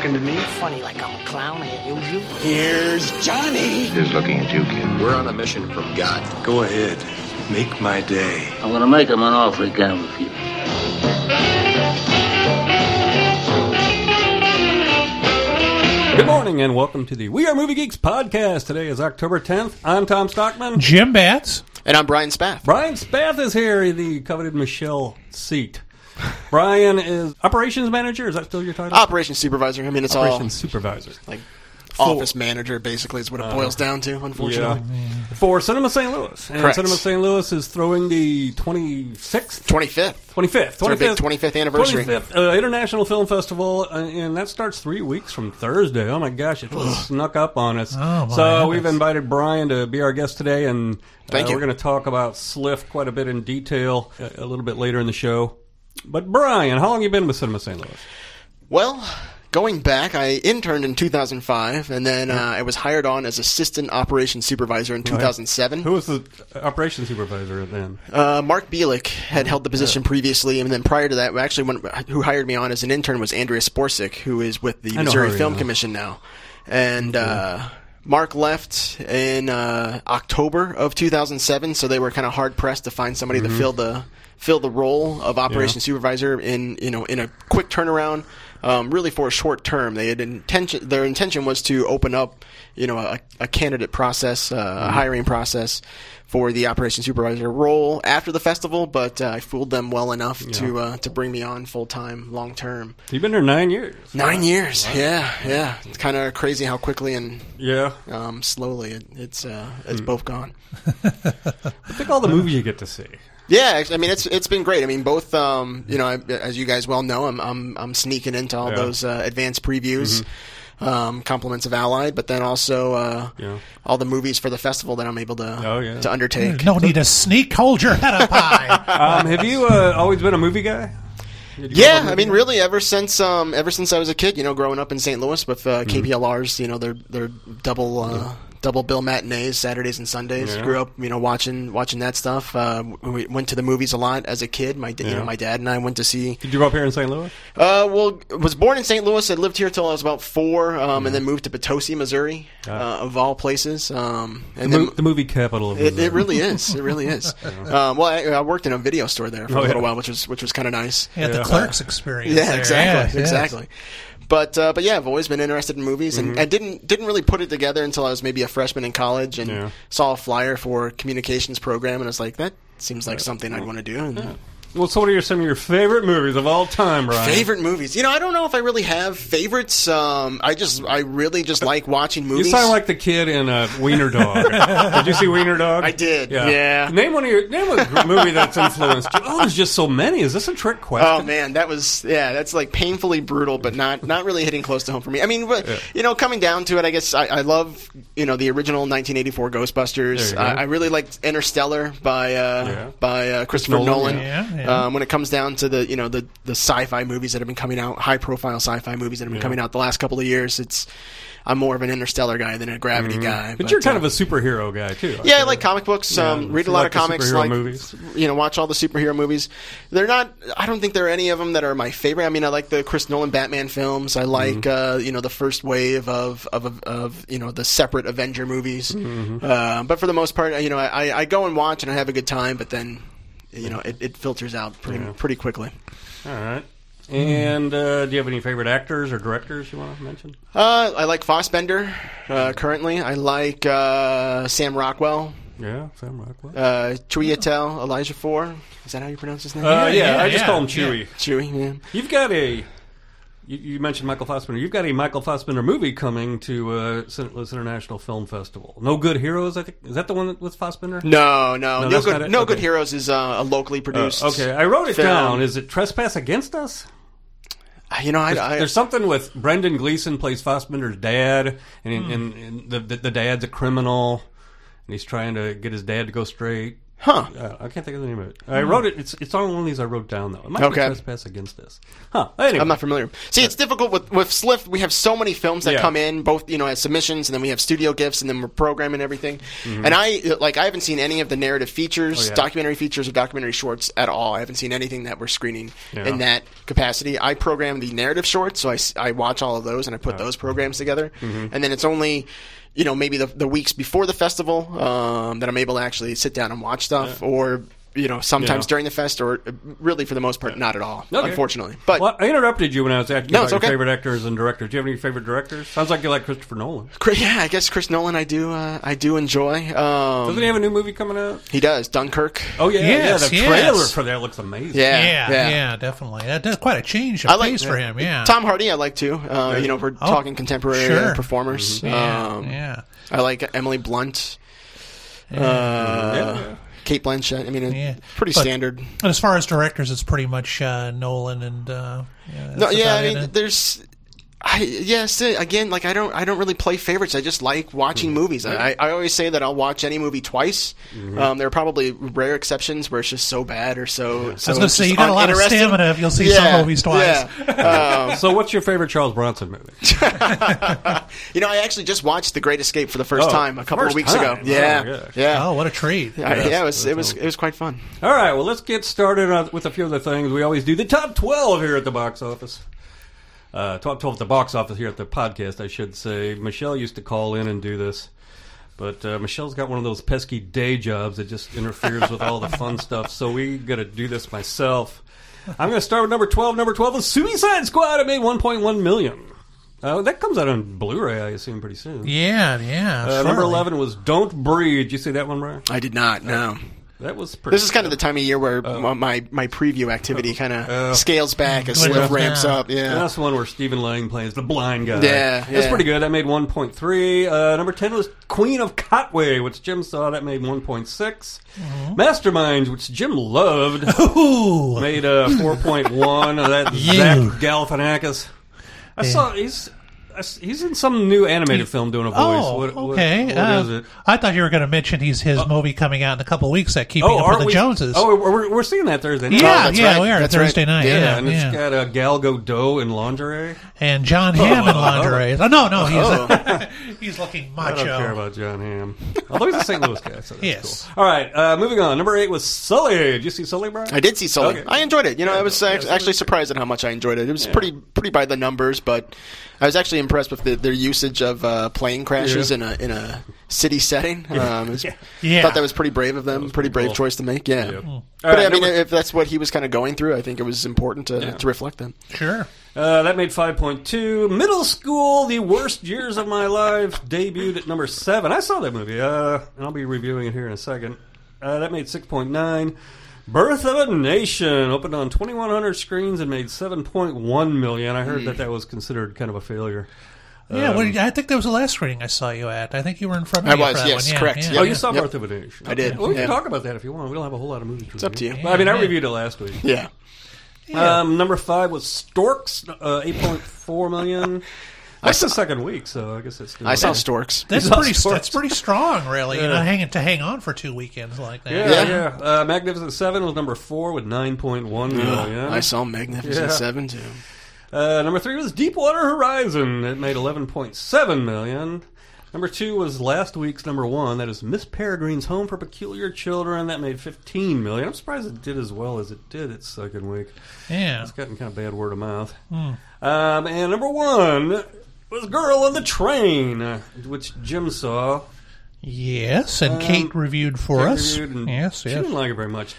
talking to me? Funny like I'm a clown, I amuse you. Here's Johnny. Who's looking at you, kid? We're on a mission from God. Go ahead. Make my day. I'm gonna make him an offer he can't refuse. Good morning and welcome to the We Are Movie Geeks podcast. Today is October 10th. I'm Tom Stockman. Jim Batts. And I'm Brian Spath. Brian Spath is here, the coveted Michelle seat. Brian is operations manager. Is that still your title? Operations supervisor. I mean, it's operations supervisor. Like office manager, basically, is what it boils down to, unfortunately. Yeah. For Cinema St. Louis. And Correct. Cinema St. Louis is throwing the 25th 25th anniversary. 25th International Film Festival, and that starts 3 weeks from Thursday. Oh my gosh, it just snuck up on us. Oh, my so goodness. we've invited Brian to be our guest today, and Thank you. we're going to talk about SLIFT quite a bit in detail a little bit later in the show. But Brian, how long have you been with Cinema St. Louis? Well, going back, I interned in 2005, and then I was hired on as assistant operations supervisor in 2007. Who was the operations supervisor then? Mark Bielik had held the position previously, and then prior to that, who hired me on as an intern was Andrea Sporsic, who is with the Missouri Film Commission now. And Mark left in October of 2007, so they were kind of hard pressed to find somebody to fill the role of operations supervisor in a quick turnaround. Really for a short term. Their intention was to open up, a candidate process, a hiring process for the operations supervisor role after the festival, but I fooled them well enough to bring me on full time, long term. You've been there 9 years. 9 years, yeah. It's kind of crazy how quickly and slowly it's both gone. I think all the movies you get to see. Yeah, I mean it's been great. I mean both as you guys well know, I'm sneaking into all those advanced previews, compliments of Allied, but then also all the movies for the festival that I'm able to undertake. No need to sneak. Hold your head up high. Have you always been a movie guy? Yeah, I mean, really, ever since I was a kid, growing up in St. Louis with KPLRs, their double bill matinees, Saturdays and Sundays. Grew up, watching that stuff. We went to the movies a lot as a kid. My dad and I went to see. Did you grow up here in St. Louis? Well, was born in St. Louis. I lived here till I was about 4, and then moved to Potosi, Missouri, of all places. The movie capital of Missouri. It really is. It really is. Well, I worked in a video store there for a little while, which was kind of nice. Yeah, the Clerks experience. Yeah, there. exactly. But yeah, I've always been interested in movies, and I didn't really put it together until I was maybe a freshman in college, and saw a flyer for a communications program, and I was like, that seems like something I'd want to do. And, Well, so what are some of your favorite movies of all time, Brian? Favorite movies? I don't know if I really have favorites. I really just like watching movies. You sound like the kid in Wiener Dog. Did you see Wiener Dog? I did. Yeah. Name a movie that's influenced you. Oh, there's just so many. Is this a trick question? Oh man, that's like painfully brutal, but not really hitting close to home for me. I mean, coming down to it, I guess I love the original 1984 Ghostbusters. I really liked Interstellar by Christopher Nolan. Yeah. When it comes down to the sci-fi movies that have been coming out, high-profile sci-fi movies that have been coming out the last couple of years, I'm more of an Interstellar guy than a Gravity guy. But you're kind of a superhero guy too. Yeah, I like comic books. Read a lot of comics. Movies. Watch all the superhero movies. They're not. I don't think there are any of them that are my favorite. I mean, I like the Chris Nolan Batman films. I like the first wave of the separate Avenger movies. But for the most part, I go and watch and I have a good time. But then. It filters out pretty quickly. All right. And do you have any favorite actors or directors you want to mention? I like Fassbender currently. I like Sam Rockwell. Yeah, Sam Rockwell. Chiwetel Ejiofor. Is that how you pronounce his name? I just call him Chewie. Yeah. Chewie, yeah. You've got You mentioned Michael Fassbender. You've got a Michael Fassbender movie coming to St. Louis International Film Festival. No Good Heroes, I think. Is that the one with Fassbender? No. No Good Heroes is a locally produced okay, I wrote it film. down. Is it Trespass Against Us? There's something with Brendan Gleeson plays Fassbender's dad, and the dad's a criminal, and he's trying to get his dad to go straight. Huh. I can't think of the name of it. I wrote it. It's on one of these I wrote down, though. It might be Trespass Against Us. Huh. Anyway. I'm not familiar. See, it's difficult with SLIFT. We have so many films that come in, both as submissions, and then we have studio gifts, and then we're programming everything. Mm-hmm. And I haven't seen any of the narrative features, documentary features, or documentary shorts at all. I haven't seen anything that we're screening in that capacity. I program the narrative shorts, so I watch all of those, and I put those programs together. Mm-hmm. And then it's only maybe the weeks before the festival that I'm able to actually sit down and watch stuff, or sometimes during the fest, or really for the most part, not at all, unfortunately. But I interrupted you when I was asking you about your favorite actors and directors. Do you have any favorite directors? Sounds like you like Christopher Nolan. Yeah, I guess Chris Nolan I do enjoy. Doesn't he have a new movie coming out? He does, Dunkirk. Oh, yeah. The trailer for that looks amazing. Yeah, definitely. That's quite a change of pace for him, Tom Hardy I like, too. We're talking contemporary performers. Mm-hmm. I like Emily Blunt. Kate Blanchett. I mean, pretty standard. But as far as directors, it's pretty much Nolan and. There's. Again, like I don't really play favorites. I just like watching movies. I always say that I'll watch any movie twice. Mm-hmm. There are probably rare exceptions where it's just so bad or so. I was going to say you got a lot of stamina if you'll see some movies twice. Yeah. So, what's your favorite Charles Bronson movie? I actually just watched The Great Escape for the first time a couple of weeks ago. Yeah. Oh, what a treat! It was quite fun. All right, well, let's get started with a few of the things we always do. The top 12 here at the box office. Top 12 at the box office here at the podcast, I should say. Michelle used to call in and do this, but Michelle's got one of those pesky day jobs that just interferes with all the fun stuff, so we got to do this myself. I'm going to start with number 12. Number 12 is Suicide Squad. It made $1.1 million. That comes out on Blu-ray, I assume, pretty soon. Yeah. Number 11 was Don't Breathe. Did you see that one, Brian? I did not, no. That was pretty. This is kind of the time of year where my preview activity kind of scales back as SLIFT ramps up. Yeah, that's the one where Stephen Lang plays the blind guy. Yeah, that's pretty good. That made 1.3. Number 10 was Queen of Katwe, which Jim saw. That made 1.6. Mm-hmm. Masterminds, which Jim loved, made 4.1. That's Zach Galifianakis. I saw he's in some new animated film doing a voice. Okay. What is it? I thought you were going to mention his movie coming out in a couple of weeks, that Keeping Up with the Joneses. Oh, we're seeing that Thursday night. Yeah, we are Thursday night. Yeah, and it's got Gal Gadot in lingerie. And John Hamm in lingerie. No, he's looking macho. I don't care about John Hamm. Although he's a St. Louis guy, so that's yes. Cool. All right, moving on. Number 8 was Sully. Did you see Sully, Brian? I did see Sully. Okay. I enjoyed it. I was actually surprised at how much I enjoyed it. It was pretty by the numbers, but I was actually impressed with their usage of plane crashes in a city setting. Thought that was pretty brave of them. Pretty brave choice to make. Yeah. But I mean, if that's what he was kind of going through, I think it was important to reflect that. Sure. That made 5.2. Middle School, The Worst Years of My Life, debuted at number 7. I saw that movie, and I'll be reviewing it here in a second. That made 6.9. Birth of a Nation opened on 2,100 screens and made $7.1 million. I heard that was considered kind of a failure. Yeah, I think that was the last screening I saw you at. I think you were in front of me. I was, yes, correct. Yeah. Oh, you saw Birth of a Nation. I did. Well, we can talk about that if you want. We don't have a whole lot of movies to review. It's up to you. I mean, I reviewed it last week. Yeah. Number 5 was Storks, $8.4 million. That's the second week, so I guess it's still. I saw Storks. That's pretty strong, really. To hang on for 2 weekends like that. Yeah. Magnificent Seven was number 4 with $9.1 million. I saw Magnificent Seven too. Number 3 was Deepwater Horizon. It made $11.7 million. Number 2 was last week's number 1. That is Miss Peregrine's Home for Peculiar Children. That made $15 million. I'm surprised it did as well as it did its second week. Yeah, it's gotten kind of bad word of mouth. And number 1 was Girl on the Train, which Jim saw. Yes, and Kate reviewed for us. Yes. She didn't like it very much.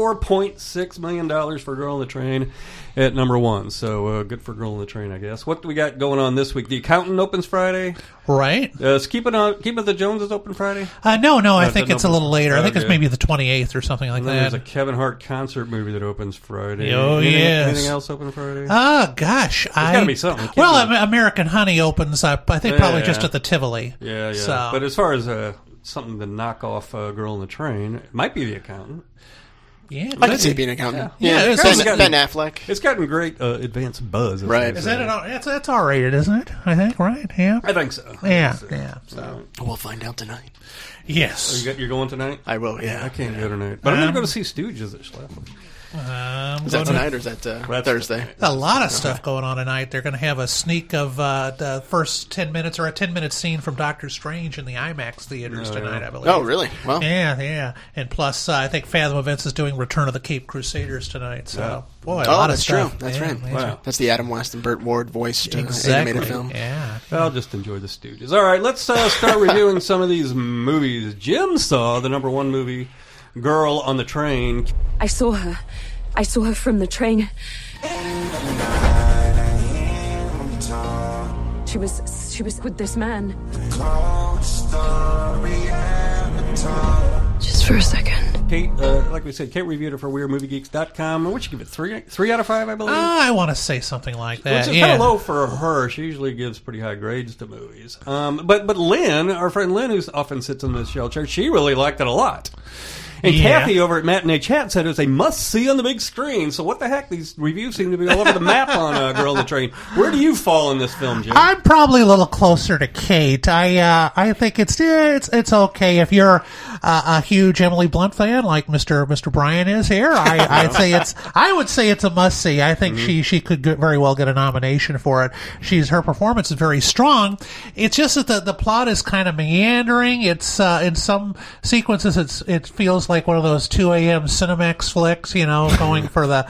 $24.6 million for Girl on the Train at number 1. So good for Girl on the Train, I guess. What do we got going on this week? The Accountant opens Friday. Right. Keep It the Joneses open Friday? No. I think it's a little later. I think it's maybe the 28th or something like that. There's a Kevin Hart concert movie that opens Friday. Oh, yes. Anything else open Friday? Gosh. There's got to be something. American Honey opens up, I think, probably just at the Tivoli. Yeah. So. But as far as something to knock off Girl on the Train, it might be The Accountant. Yeah, I can see being an accountant. Yeah, Yeah, it's Ben Affleck. It's gotten great advanced buzz. Right. Is that that's R-rated, isn't it? I think, right? Yeah. I think so. Yeah. So. We'll find out tonight. Yes. You're going tonight? I will, yeah. I can't go tonight. But I'm going to go to see Stooges at Schlafly. Is that tonight or is that Thursday? A lot of stuff going on tonight. They're going to have a sneak of the first 10 minutes or a 10-minute scene from Doctor Strange in the IMAX theaters tonight, I believe. Oh, really? Well, yeah. And plus, I think Fathom Events is doing Return of the Cape Crusaders tonight. So, boy, a lot of stuff. True. That's yeah, right. Wow. That's the Adam West and Burt Ward voiced exactly. animated film. Yeah. I'll just enjoy the Stooges. All right, let's start reviewing some of these movies. Jim saw the number one movie, Girl on the Train. I saw her from the train. She was with this man. Just for a second. Kate, like we said, Kate reviewed it for WeirdMovieGeeks.com. What'd you give it? 3 out of 5, I believe? I want to say something like that. Which is kind of low for her. She usually gives pretty high grades to movies. But Lynn, our friend Lynn, who often sits in the shelter, she really liked it a lot. And Kathy over at Matinee Chat said it was a must-see on the big screen. So what the heck? These reviews seem to be all over the map on Girl on the Train. Where do you fall in this film, Jim? I'm probably a little closer to Kate. I think it's okay if you're a huge Emily Blunt fan like Mr. Brian is here. I would say it's a must-see. I think she could very well get a nomination for it. Her performance is very strong. It's just that the plot is kind of meandering. It's in some sequences it feels like one of those 2 a.m. Cinemax flicks, going for the,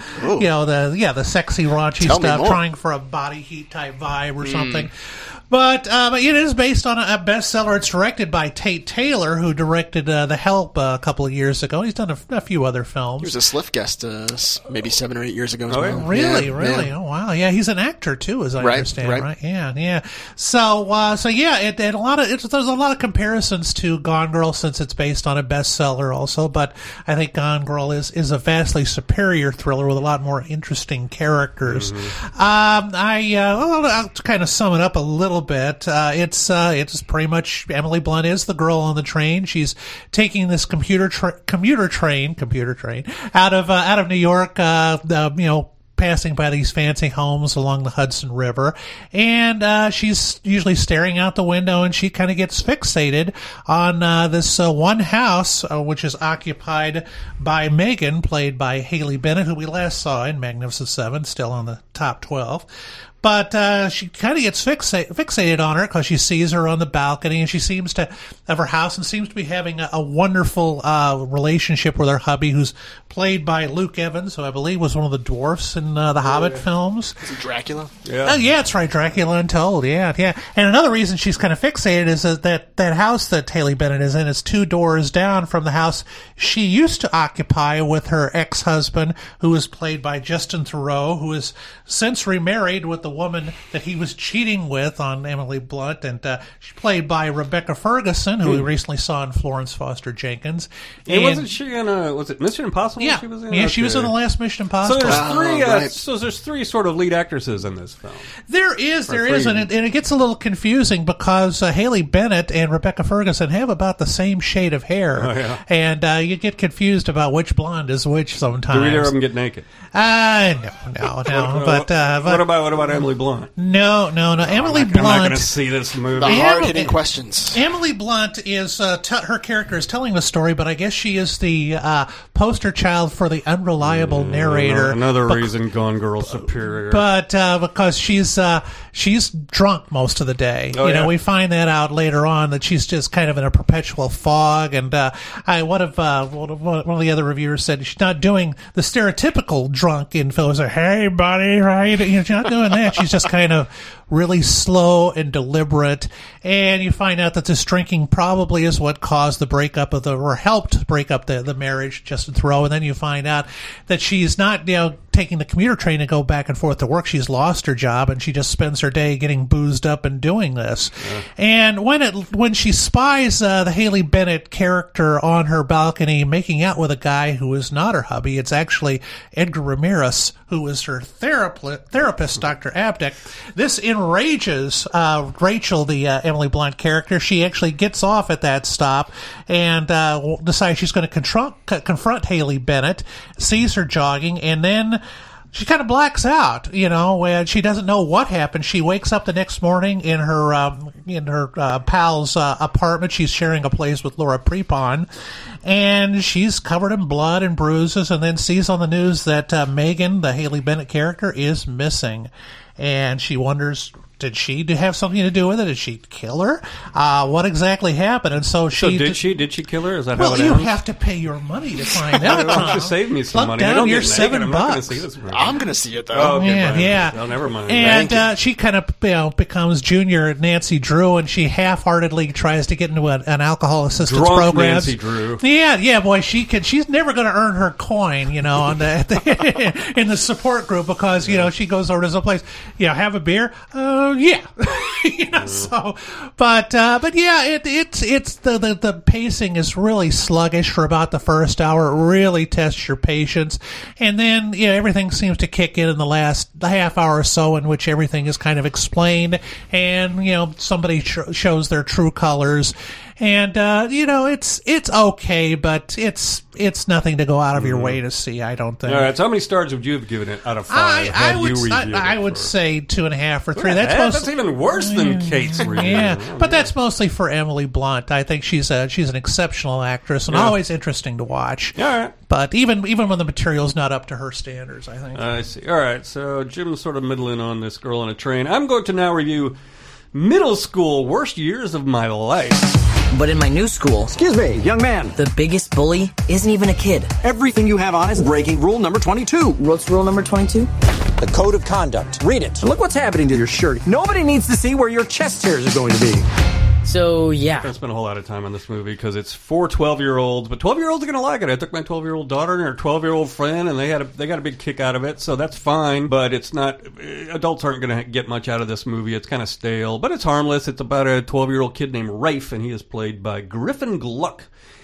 the sexy raunchy stuff, trying for a body heat type vibe or something. But it is based on a bestseller. It's directed by Tate Taylor, who directed The Help a couple of years ago. He's done a few other films. He was a Sliff guest maybe 7 or 8 years ago as well. Really? Yeah. Oh, wow. Yeah, he's an actor, too, as I understand, right? Yeah. So there's a lot of comparisons to Gone Girl since it's based on a bestseller also, but I think Gone Girl is a vastly superior thriller with a lot more interesting characters. I'll kind of sum it up a little bit. It's pretty much Emily Blunt is the girl on the train. She's taking this commuter train out of New York, passing by these fancy homes along the Hudson River, and she's usually staring out the window, and she kind of gets fixated on this one house, which is occupied by Megan, played by Haley Bennett, who we last saw in Magnificent Seven, still on the top 12. But she kind of gets fixated on her because she sees her on the balcony, and she seems to have her house and seems to be having a wonderful relationship with her hubby, who's played by Luke Evans, who I believe was one of the dwarfs in the Hobbit films. Is it Dracula? Yeah. Yeah, that's right, Dracula Untold. Yeah. And another reason she's kind of fixated is that house that Haley Bennett is in is 2 doors down from the house she used to occupy with her ex-husband, who is played by Justin Theroux, who is since remarried with the woman that he was cheating with on Emily Blunt, and she's played by Rebecca Ferguson, who we recently saw in Florence Foster Jenkins. And wasn't she in was it Mission Impossible? Yeah, she was in? She was in the last Mission Impossible. So there's 3 sort of lead actresses in this film. There is, and it gets a little confusing because Haley Bennett and Rebecca Ferguson have about the same shade of hair, and you get confused about which blonde is which sometimes. Do either of them get naked? No. What about Emily Blunt? No. Emily Blunt. I'm not going to see this movie. The hard-hitting questions. Emily Blunt is her character is telling the story, but I guess she is the poster child for the unreliable narrator. Another reason Gone Girl superior. But because she's drunk most of the day. We find that out later on, that she's just kind of in a perpetual fog. And one of the other reviewers said she's not doing the stereotypical drunk in films. Like, hey, buddy, right? She's not doing that. She's just kind of really slow and deliberate, and you find out that this drinking probably is what caused the breakup or helped break up the marriage, Justin Theroux, and then you find out that she's not, taking the commuter train to go back and forth to work. She's lost her job, and she just spends her day getting boozed up and doing this. Yeah. And when she spies the Haley Bennett character on her balcony making out with a guy who is not her hubby, it's actually Edgar Ramirez, who is her therapist, Dr. Abdick. This enrages Rachel, the Emily Blunt character. She actually gets off at that stop and decides she's going to confront Haley Bennett, sees her jogging, and then she kind of blacks out, and she doesn't know what happened. She wakes up the next morning in her pal's apartment. She's sharing a place with Laura Prepon, and she's covered in blood and bruises, and then sees on the news that Megan, the Haley Bennett character, is missing. And she wonders, did she have something to do with it? Did she kill her? What exactly happened? And so did she kill her? Is that how it ends? Well, you have to pay your money to find out. Why don't you save me some money? Down I don't your get $7. I'm not going to see this movie. I'm going to see it though. Oh, okay, yeah. Oh, never mind. And she kind of becomes junior Nancy Drew, and she half-heartedly tries to get into an alcohol assistance program. Nancy Drew. Yeah, boy, she's never going to earn her coin, in the support group because she goes over to some place. Have a beer. Yeah. But yeah, it's the pacing is really sluggish for about the first hour. It really tests your patience, and then everything seems to kick in the half hour or so, in which everything is kind of explained, and somebody shows their true colors. And it's okay, but it's nothing to go out of your way to see, I don't think. All right, so how many stars would you have given it out of 5? I would say 2.5 or 3. That's even worse than Kate's review. Yeah, but that's mostly for Emily Blunt. I think she's an exceptional actress and always interesting to watch. All right. But even when the material's not up to her standards, I think. I see. All right, so Jim's sort of middling on this Girl on a Train. I'm going to now review Middle School Worst Years of My Life. But in my new school... Excuse me, young man. The biggest bully isn't even a kid. Everything you have on is breaking rule number 22. What's rule number 22? The Code of Conduct. Read it. Look what's happening to your shirt. Nobody needs to see where your chest hairs are going to be. So, yeah. I spent a whole lot of time on this movie because it's for 12-year-olds, but 12-year-olds are going to like it. I took my 12-year-old daughter and her 12-year-old friend, and they got a big kick out of it, so that's fine, but it's not... Adults aren't going to get much out of this movie. It's kind of stale, but it's harmless. It's about a 12-year-old kid named Rafe, and he is played by Griffin Gluck,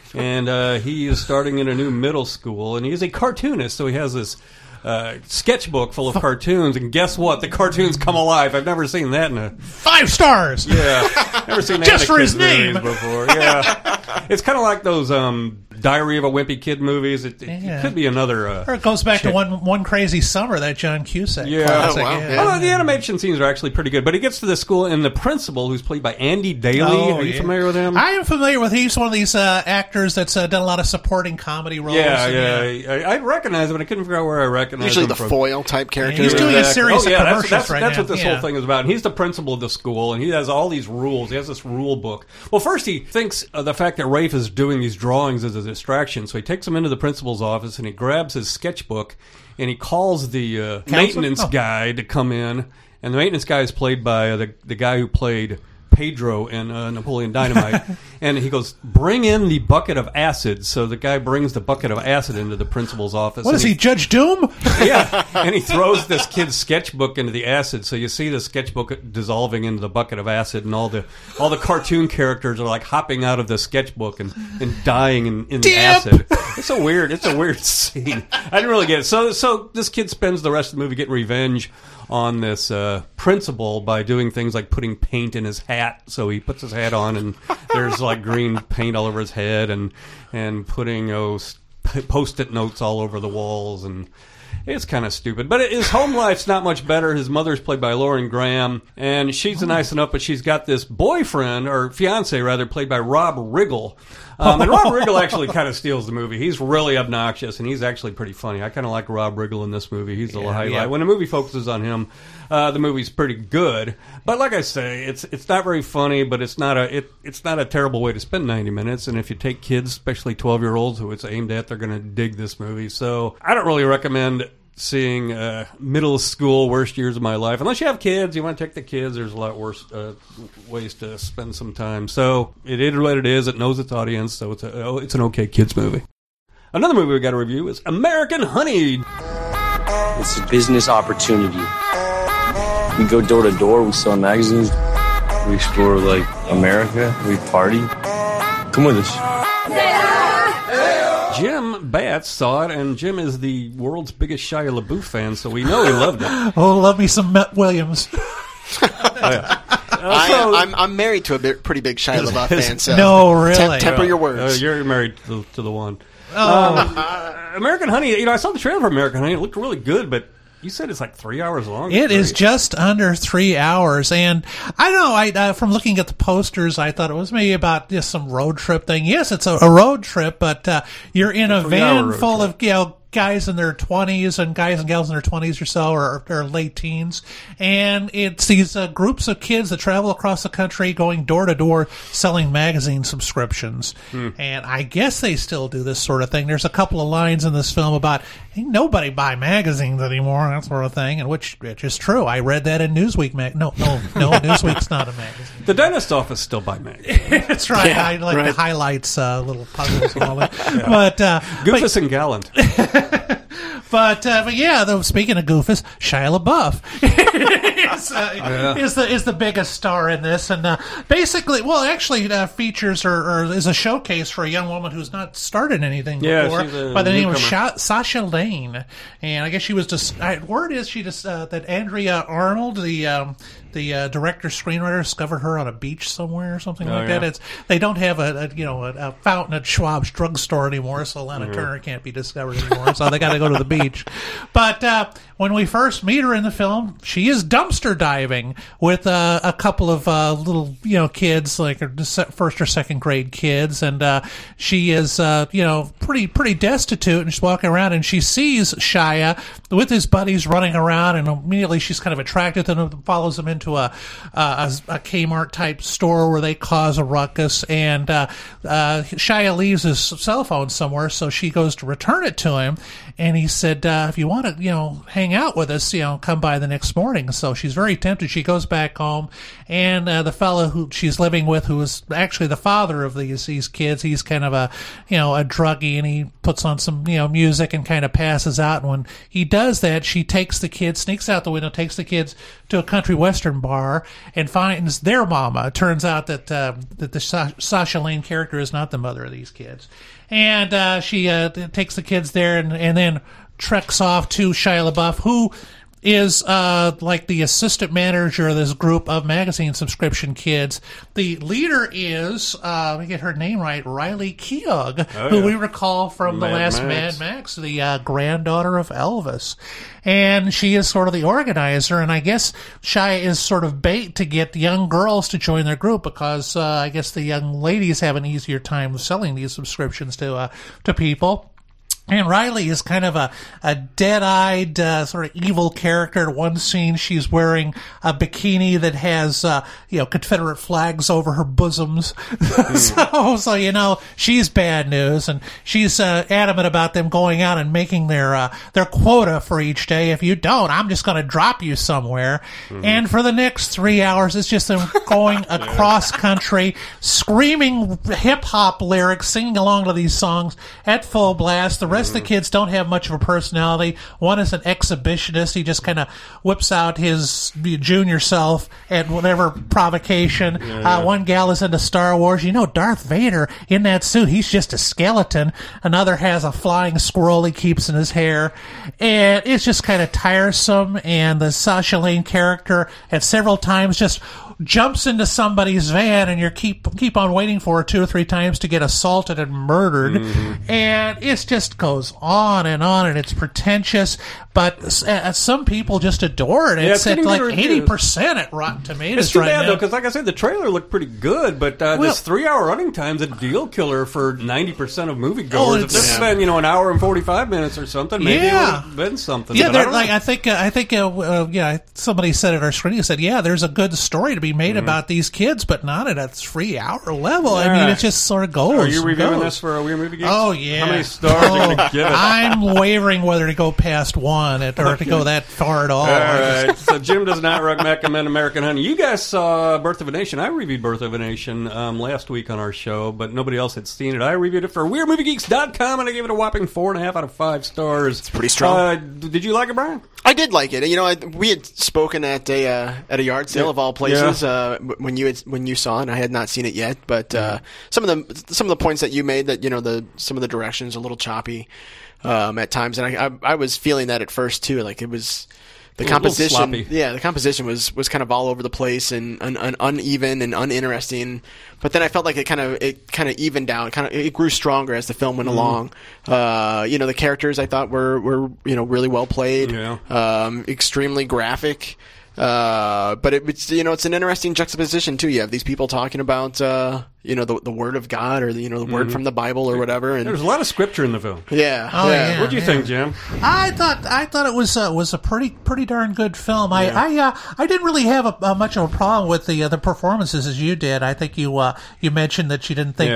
and he is starting in a new middle school, and he is a cartoonist, so he has this... sketchbook full of cartoons, and guess what? The cartoons come alive. I've never seen that in a 5 stars. Yeah, never seen that just in a for his name before. Yeah, it's kind of like those Diary of a Wimpy Kid movies. It could be another. Or it goes back to one Crazy Summer, that John Cusack classic. Wow. Yeah. Well, the animation scenes are actually pretty good, but he gets to the school, and the principal, who's played by Andy Daly. Are you familiar with him? I am familiar with him. He's one of these actors that's done a lot of supporting comedy roles. Yeah. I recognize him, but I couldn't figure out where I recognize usually him the from. foil type character. He's doing a series of commercials that's right now. That's what this whole thing is about. And he's the principal of the school, and he has all these rules. He has this rule book. Well, first he thinks the fact that Rafe is doing these drawings is a distraction, so he takes him into the principal's office, and he grabs his sketchbook, and he calls the maintenance guy to come in, and the maintenance guy is played by the guy who played Pedro in Napoleon Dynamite. And he goes, bring in the bucket of acid. So the guy brings the bucket of acid into the principal's office. What is he, Judge Doom? Yeah, and he throws this kid's sketchbook into the acid. So you see the sketchbook dissolving into the bucket of acid, and all the cartoon characters are like hopping out of the sketchbook and dying in the acid. It's a weird scene. I didn't really get it. So this kid spends the rest of the movie getting revenge on this principal by doing things like putting paint in his hat. So he puts his hat on, and there's like green paint all over his head, and putting Post-it notes all over the walls, and it's kind of stupid. But his home life's not much better. His mother's played by Lauren Graham, and she's nice enough, but she's got this boyfriend, or fiance rather, played by Rob Riggle. And Rob Riggle actually kind of steals the movie. He's really obnoxious, and he's actually pretty funny. I kind of like Rob Riggle in this movie. He's the highlight. Yeah. When a movie focuses on him, the movie's pretty good. But like I say, it's not very funny, but it's not a terrible way to spend 90 minutes. And if you take kids, especially 12-year-olds who it's aimed at, they're going to dig this movie. So I don't really recommend seeing middle school worst years of my life. Unless you have kids, you want to take the kids, there's a lot worse ways to spend some time. So it is what it is. It knows its audience, so it's an okay kids movie. Another movie we got to review is American Honey. It's a business opportunity. We go door to door, we sell magazines, we explore, like, America, we party. Come with us. Jim Batts saw it, and Jim is the world's biggest Shia LaBeouf fan, so we know he loved it. Oh, love me some Matt Williams. I'm married to a pretty big Shia LaBeouf fan, so no, really. Temper your words. You're married to the one. American Honey, I saw the trailer for American Honey. It looked really good, but you said it's like 3 hours long. It is just under 3 hours, and I don't know. From looking at the posters, I thought it was maybe about just some road trip thing. Yes, it's a road trip, but you're in a van full of guys in their 20s and guys and gals in their 20s or so, or late teens, and it's these groups of kids that travel across the country going door to door selling magazine subscriptions. And I guess they still do this sort of thing. There's a couple of lines in this film about ain't nobody buy magazines anymore, that sort of thing, and which is true. I read that in Newsweek. No, Newsweek's not a magazine. The dentist office still buy magazines. That's right. Yeah, I like the highlights, little puzzles and all that. Yeah. But Goofus and Gallant. But yeah, though, speaking of Goofus, Shia LaBeouf is the biggest star in this, and basically, features or is a showcase for a young woman who's not started anything before by the name of Sasha Lane, and I guess she was just. Word is she just that Andrea Arnold, the director screenwriter, discovered her on a beach somewhere or something like that. They don't have a fountain at Schwab's drugstore anymore, so Lana Turner can't be discovered anymore. So they got to go to the beach. But when we first meet her in the film, she is dumpster diving with a couple of little kids, like first or second grade kids, and she is pretty destitute, and she's walking around and she sees Shia with his buddies running around, and immediately she's kind of attracted to them, follows them into a Kmart type store where they cause a ruckus, and Shia leaves his cell phone somewhere, so she goes to return it to him, and he said, if you want to hang out with us, come by the next morning. So she's very tempted. She goes back home, and the fellow who she's living with, who is actually the father of these kids, he's kind of a druggie, and he puts on some music and kind of passes out, and when he does that, she takes the kids, sneaks out the window, takes the kids to a country western bar and finds their mama. It turns out that the Sasha Lane character is not the mother of these kids, and she takes the kids there and then treks off to Shia LaBeouf, who is like the assistant manager of this group of magazine subscription kids. The leader is, let me get her name right, Riley Keough, who we recall from the last Mad Max, the granddaughter of Elvis. And she is sort of the organizer, and I guess Shia is sort of bait to get young girls to join their group, because I guess the young ladies have an easier time selling these subscriptions to people. And Riley is kind of a dead-eyed, sort of evil character. In one scene, she's wearing a bikini that has, Confederate flags over her bosoms. So, she's bad news. And she's, adamant about them going out and making their quota for each day. If you don't, I'm just going to drop you somewhere. Mm-hmm. And for the next 3 hours, it's just them going across country, screaming hip-hop lyrics, singing along to these songs at full blast. The rest of the kids don't have much of a personality. One is an exhibitionist. He just kind of whips out his junior self at whatever provocation. One gal is into Star Wars. Darth Vader in that suit, he's just a skeleton. Another has a flying squirrel he keeps in his hair. And it's just kind of tiresome. And the Sasha Lane character at several times just jumps into somebody's van, and you keep on waiting for her 2 or 3 times to get assaulted and murdered. Mm-hmm. And it just goes on, and it's pretentious, but some people just adore it. It's at like 80% at Rotten Tomatoes. It's too right bad, now. though, because like I said, the trailer looked pretty good, but this 3-hour running time's a deal killer for 90% of moviegoers. If this had been, an hour and 45 minutes or something, maybe it would have been something. Yeah, I think somebody said at our screening, said, there's a good story to be made about these kids, but not at a 3-hour level. I mean, it just sort of goes. Are you reviewing this for a Weird Movie Geeks? Oh, yeah. How many stars are you going to give it? I'm wavering whether to go past 1. one or to go that far at all. All right. So Jim does not recommend American Honey. You guys saw Birth of a Nation. I reviewed Birth of a Nation last week on our show, but nobody else had seen it. I reviewed it for WeirdMovieGeeks.com, and I gave it a whopping 4.5 out of 5 stars. It's pretty strong. Did you like it, Brian? I did like it. You know, we had spoken at a yard sale of all places when you saw it. And I had not seen it yet, but some of the points that you made, that some of the directions a little choppy at times, and I was feeling that at first too. Like it was the composition. Yeah, the composition was kind of all over the place and uneven and uninteresting. But then I felt like it kind of evened out. It grew stronger as the film went along. The characters I thought were really well played. Yeah. Extremely graphic. But it's an interesting juxtaposition too. You have these people talking about the word of God or the word from the Bible or whatever. And there's a lot of scripture in the film. Yeah. Oh, yeah. What do you think, Jim? I thought it was a pretty darn good film. I didn't really have much of a problem with the performances as you did. I think you mentioned that you didn't think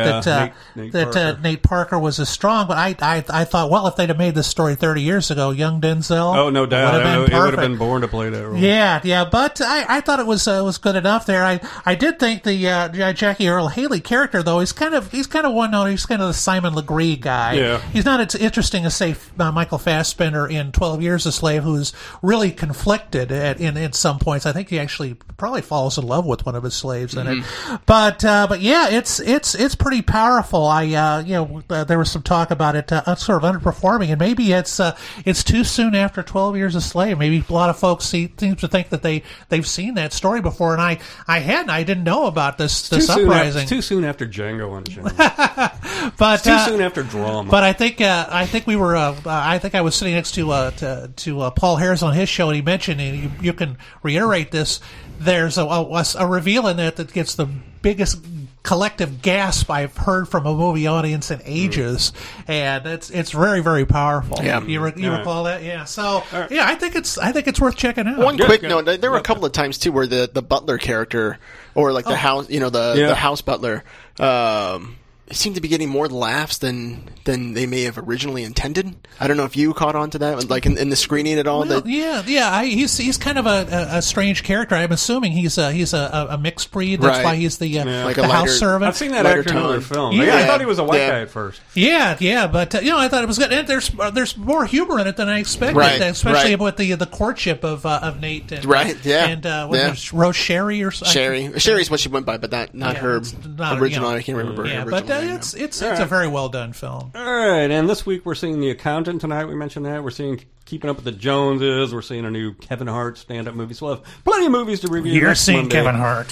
Nate Parker was as strong, but I thought, well, if they'd have made this story 30 years ago, young Denzel, oh no doubt, he would have been born to play that role. Yeah, but I thought it was good enough there. I did think the Jackie Earle Haley character, though, he's kind of one note. He's kind of the Simon Legree guy. Yeah. He's not as interesting as, say, Michael Fassbender in 12 Years a Slave, who's really conflicted in some points. I think he actually probably falls in love with one of his slaves in it. But yeah, it's pretty powerful. There was some talk about it sort of underperforming, and maybe it's too soon after 12 Years a Slave. Maybe a lot of folks seem to think that they've seen that story before, and I didn't know about this uprising. It's too soon after Django Unchained. But it's too soon after Drama. But I think we were. I think I was sitting next to Paul Harris on his show, and he mentioned, and you can reiterate this. There's a reveal in that gets the biggest collective gasp I've heard from a movie audience in ages, and it's very, very powerful. Yeah, you recall that? Yeah. So yeah, I think it's worth checking out. One quick note: there were a couple of times too where the butler character, or like the house, the house butler, seemed to be getting more laughs than they may have originally intended. I don't know if you caught on to that, like in the screening at all. Well, he's kind of a strange character. I'm assuming he's a mixed breed. That's why he's the house servant. I've seen that actor in other films. Yeah, I thought he was a white guy at first. Yeah, but I thought it was good. And there's more humor in it than I expected, especially with the courtship of Nate. And, Rose Sherry or something. Sherry's what she went by, but not her original. I can't remember. Yeah, but it's a very well done film. All right, and this week we're seeing The Accountant tonight. We mentioned that. We're seeing Keeping Up with the Joneses. We're seeing a new Kevin Hart stand-up movie. So we'll have plenty of movies to review. You're seeing Monday. Kevin Hart.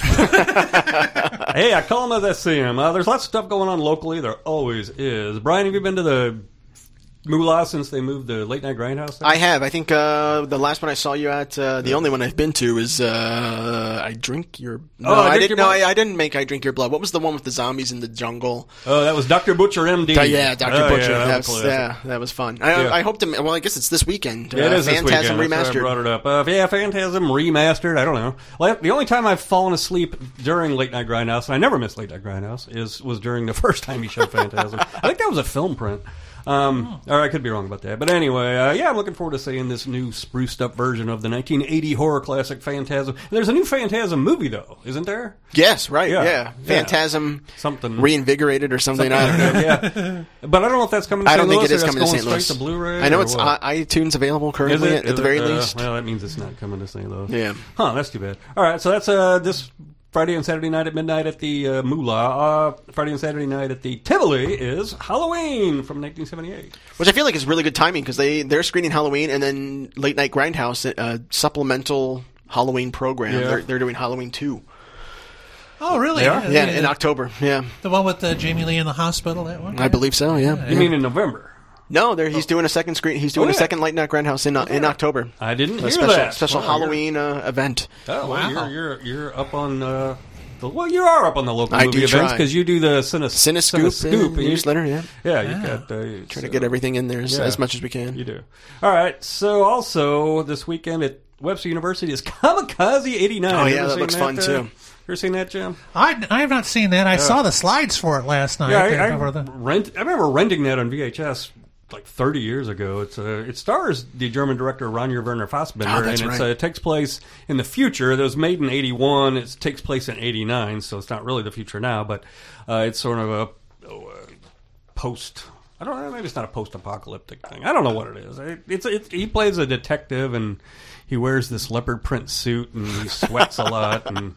Hey, I call him as I see him. There's lots of stuff going on locally. There always is. Brian, have you been to the Moolah since they moved the Late Night Grindhouse there? I have. I think the last one I saw you at, the only one I've been to is I Drink Your... No, I didn't make I Drink Your Blood. What was the one with the zombies in the jungle? Oh, that was Dr. Butcher MD. Yeah, Dr. Butcher. That was fun. I hope to... Well, I guess it's this weekend. Yeah, it is Phantasm this weekend. Remastered. That's why I brought it up. Phantasm Remastered. I don't know. The only time I've fallen asleep during Late Night Grindhouse, and I never miss Late Night Grindhouse, was during the first time he showed Phantasm. I think that was a film print. Or I could be wrong about that. But anyway, I'm looking forward to seeing this new spruced up version of the 1980 horror classic Phantasm. There's a new Phantasm movie, though, isn't there? Yes, right, yeah. Phantasm something reinvigorated or something. I don't know. Yeah. But I don't know if that's coming to St. Louis. I don't think it is coming to St. Louis. To Blu-ray, I know it's iTunes available currently at the very least. Well, that means it's not coming to St. Louis. Yeah. Huh, that's too bad. All right, so that's this... Friday and Saturday night at midnight at the Moolah. Friday and Saturday night at the Tivoli is Halloween from 1978. Which I feel like is really good timing because they're screening Halloween and then Late Night Grindhouse, a supplemental Halloween program. Yeah. They're doing Halloween 2. Oh, really? Yeah, in October. Yeah. The one with Jamie Lee in the hospital, that one? I believe so, yeah. You mean in November? No, he's doing a second screen. He's doing a second Late Night Grindhouse in October. I didn't hear that. Special Halloween event. Oh, wow. You're up on... you are up on the local movie events because you do the Cinescoop newsletter. Yeah, you got try to get everything in there as much as we can. You do. All right. So also this weekend at Webster University is Kamikaze 89. Oh yeah, that looks fun too. You ever seen that, Jim? I have not seen that. I saw the slides for it last night. Yeah, I remember renting that on VHS like 30 years ago. It stars the German director Rainer Werner Fassbinder, that's and right. It takes place in the future. It was made in 81. It takes place in 89, so it's not really the future now, but it's sort of a post. I don't know. Maybe it's not a post-apocalyptic thing. I don't know what it is. He plays a detective, and he wears this leopard print suit, and he sweats a lot, and.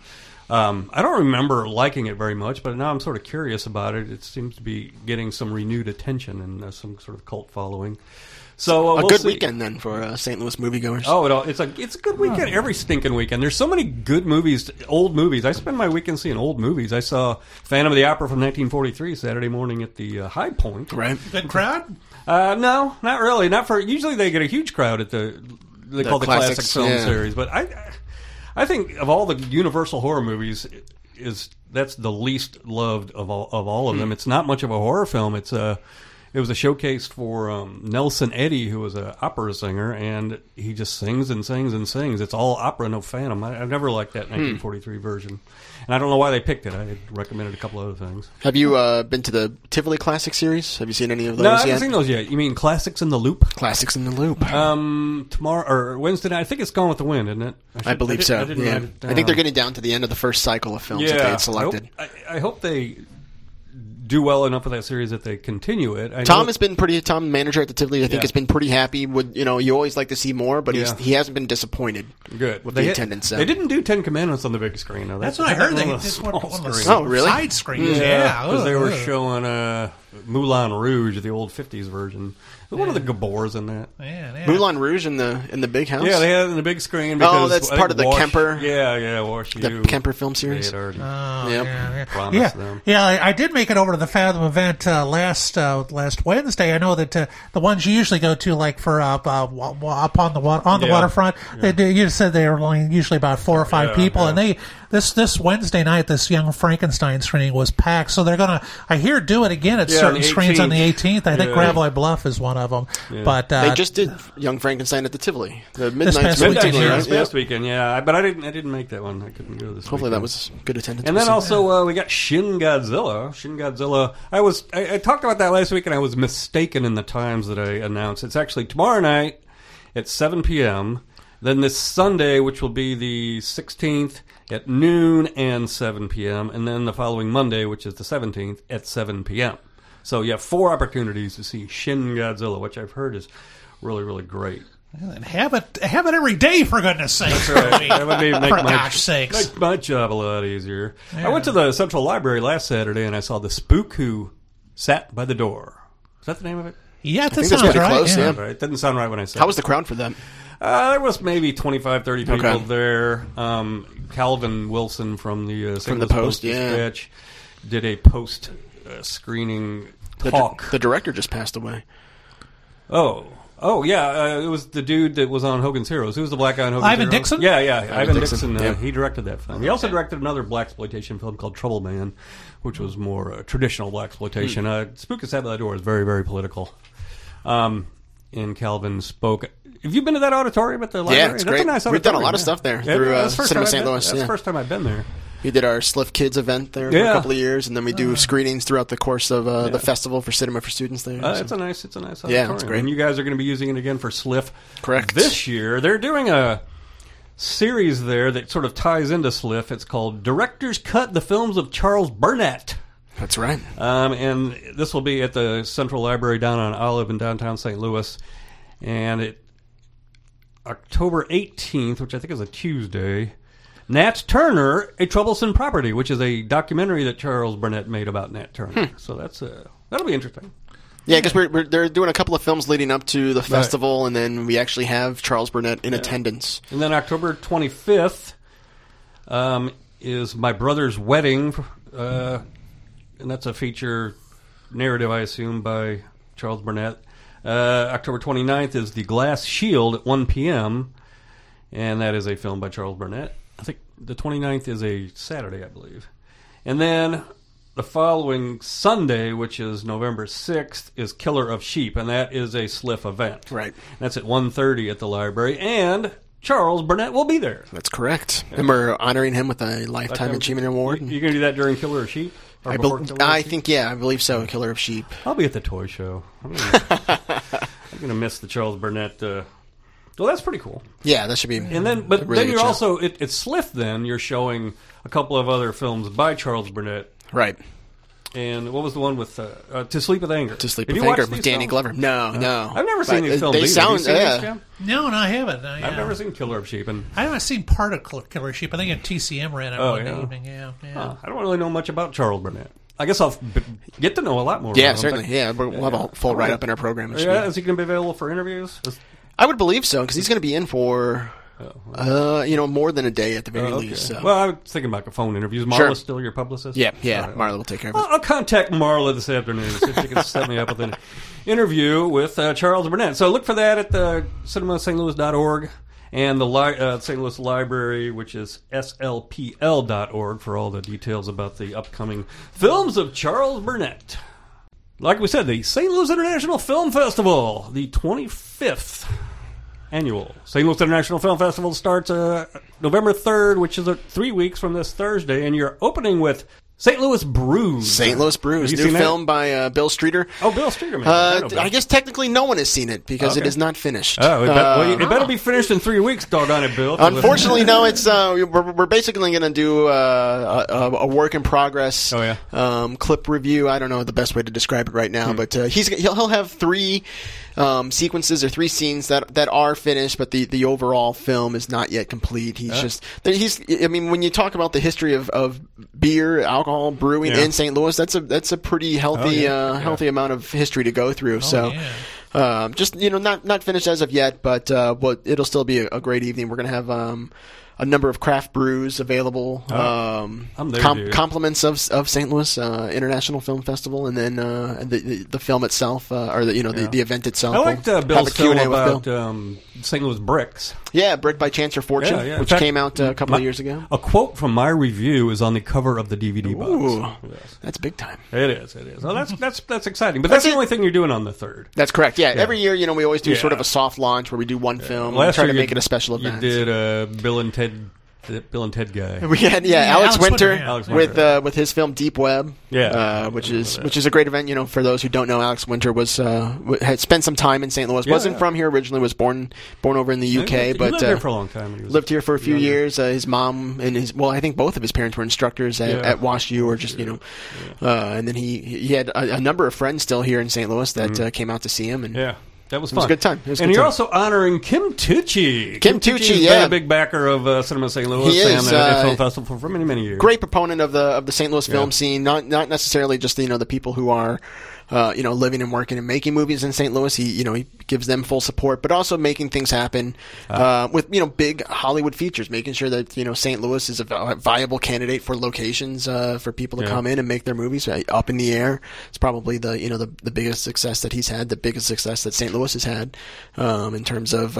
I don't remember liking it very much, but now I'm sort of curious about it. It seems to be getting some renewed attention and some sort of cult following. So a good weekend then for St. Louis moviegoers. Oh, it's a good weekend every stinking weekend. There's so many good movies, old movies. I spend my weekend seeing old movies. I saw Phantom of the Opera from 1943 Saturday morning at the High Point. Right. Good crowd? No, not really. Usually they get a huge crowd at they call the classic film series, but I think of all the Universal horror movies, that's the least loved of all of them. It's not much of a horror film. It was a showcase for Nelson Eddy, who was an opera singer, and he just sings and sings and sings. It's all opera, no Phantom. I've never liked that 1943 version, and I don't know why they picked it. I had recommended a couple other things. Have you been to the Tivoli Classic series? Have you seen any of those yet? No, I haven't seen those yet. You mean Classics in the Loop? Classics in the Loop. Tomorrow or Wednesday night. I think it's Gone with the Wind, isn't it? I believe so. I think they're getting down to the end of the first cycle of films that they had selected. I hope they do well enough with that series that they continue it. Tom, manager at the Tivoli, I think has been pretty happy. You always like to see more, but he hasn't been disappointed. Good with the attendance. They didn't do 10 Commandments on the big screen. Though. That's what I heard. They did one on the really? side screens. Yeah, because they were showing Moulin Rouge, the old 50s version. One of the Gabors in that. Yeah. Moulin Rouge in the big house? Yeah, they had it in the big screen. Because that's part of the Kemper. Wash U. The Kemper film series. They had already promised them. Yeah, I did make it over to the Fathom event last Wednesday. I know that the ones you usually go to, like for up on the waterfront, you said they were only usually about 4 or 5 people, and this Wednesday night, this Young Frankenstein screening was packed. So they're gonna, I hear, do it again at certain screens on the 18th. I think Gravois Bluff is one of them. Yeah. But they just did Young Frankenstein at the Tivoli, the midnight weekend. Yeah, but I didn't make that one. I couldn't go this. Hopefully that was good attendance. And then also we got Shin Godzilla. Shin Godzilla. I talked about that last week, and I was mistaken in the times that I announced. It's actually tomorrow night at 7 p.m. Then this Sunday, which will be the 16th, at noon and 7 p.m., and then the following Monday, which is the 17th, at 7 p.m. So you have 4 opportunities to see Shin Godzilla, which I've heard is really, really great. And have it every day, for goodness sakes. That's right. That would make gosh sakes. Make my job a lot easier. Yeah. I went to the Central Library last Saturday, and I saw The Spook Who Sat by the Door. Is that the name of it? Yeah, that sounds pretty close. Yeah. Right. Didn't sound right when I said it. How was the crowd for them? There was maybe 25, 30 people there. Calvin Wilson from the St. Louis Post-Dispatch did a post-screening talk. The director just passed away. Oh, yeah. It was the dude that was on Hogan's Heroes. Who was the black guy on Hogan's Heroes? Ivan Dixon? Yeah. Ivan Dixon. He directed that film. He also directed another blaxploitation film called Trouble Man, which was more traditional blaxploitation. Spook Is Sat by the Door is very, very political. And Calvin spoke. Have you been to that auditorium at the library? Yeah, it's great. That's a nice auditorium. We've done a lot of stuff there through Cinema St. Louis. That's the first time I've been there. We did our Sliff Kids event there for a couple of years, and then we do screenings throughout the course of the festival for Cinema for Students there. It's a nice auditorium. Yeah, it's great. And you guys are going to be using it again for Sliff. Correct. This year, they're doing a series there that sort of ties into Sliff. It's called Director's Cut: The Films of Charles Burnett. That's right. And this will be at the Central Library down on Olive in downtown St. Louis. And October 18th, which I think is a Tuesday, Nat Turner, A Troublesome Property, which is a documentary that Charles Burnett made about Nat Turner. So that'll be interesting. Yeah, because they're doing a couple of films leading up to the festival, and then we actually have Charles Burnett in attendance. And then October 25th is My Brother's Wedding, and that's a feature narrative, I assume, by Charles Burnett. October 29th is The Glass Shield at 1 p.m., and that is a film by Charles Burnett. I think the 29th is a Saturday, I believe. And then the following Sunday, which is November 6th, is Killer of Sheep, and that is a Sliff event. Right. That's at 1:30 at the library, and Charles Burnett will be there. That's correct. And we're honoring him with a Lifetime Achievement Award. You going to do that during Killer of Sheep? I believe so. Killer of Sheep. I'll be at the toy show. going to miss the Charles Burnett. Well, that's pretty cool. Yeah, that should be. And then, but really then you're show. also it's Sliff. Then you're showing a couple of other films by Charles Burnett. Right. And what was the one with To Sleep with Anger? To Sleep with Anger with Danny Glover. No. I've never seen these films. They sound. No, I haven't. I've never seen Killer of Sheep. And I haven't seen part of Killer Sheep. I think TCM ran it one evening. Yeah. I don't really know much about Charles Burnett. I guess I'll get to know a lot more. Yeah, about certainly. him. Yeah, we'll have a full write-up in our program. Yeah, is he going to be available for interviews? I would believe so, because he's going to be in for, more than a day at the very least. So. Well, I was thinking about the phone interviews. Marla's still your publicist? Yeah, Marla will take care of it. I'll contact Marla this afternoon, see if she can set me up with an interview with Charles Burnett. So look for that at the cinemastlouis.org. And the St. Louis Library, which is slpl.org, for all the details about the upcoming films of Charles Burnett. Like we said, the St. Louis International Film Festival, the 25th annual St. Louis International Film Festival starts November 3rd, which is 3 weeks from this Thursday, and you're opening with St. Louis Brews. St. Louis Brews, new film by Bill Streeter. Oh, Bill Streeter, man. I guess technically no one has seen it because it is not finished. Oh, it better be finished in 3 weeks, doggone it, Bill. Unfortunately, no. It's we're basically going to do a work in progress clip review. I don't know the best way to describe it right now, but he'll have three sequences or three scenes that are finished, but the overall film is not yet complete. I mean, when you talk about the history of beer, alcohol, brewing in St. Louis, that's a pretty healthy healthy amount of history to go through. Just not finished as of yet, but it'll still be a great evening. We're gonna have a number of craft brews available, compliments of St. Louis International Film Festival, and then the film itself, the event itself. I liked Bill's film about St. Louis Bricks. Yeah, Brick by Chance or Fortune, which came out a couple of years ago. A quote from my review is on the cover of the DVD box. Ooh, that's big time. It is. Well, that's exciting. But that's the only thing you're doing on the 3rd. That's correct. Yeah, every year, we always do sort of a soft launch where we do one film and try to make it a special event. You did Bill and Ted guy. We had Alex Winter with his film Deep Web, which is a great event. For those who don't know, Alex Winter had spent some time in St. Louis. Wasn't from here originally. Was born over in the UK, but lived here for a long time. Lived here for a few years. His mom and I think both of his parents were instructors at WashU, or just and then he had a number of friends still here in St. Louis that came out to see him. And that was fun. It was a good time. And you're also honoring Kim Tucci. Kim Tucci, been a big backer of Cinema St. Louis. He is. And Film Festival for many, many years. Great proponent of the St. Louis film scene. Not necessarily just the people who are living and working and making movies in St. Louis. He gives them full support, but also making things happen with big Hollywood features, making sure that St. Louis is a viable candidate for locations for people to come in and make their movies. Up in the Air, it's probably the biggest success that he's had, the biggest success that St. Louis has had in terms of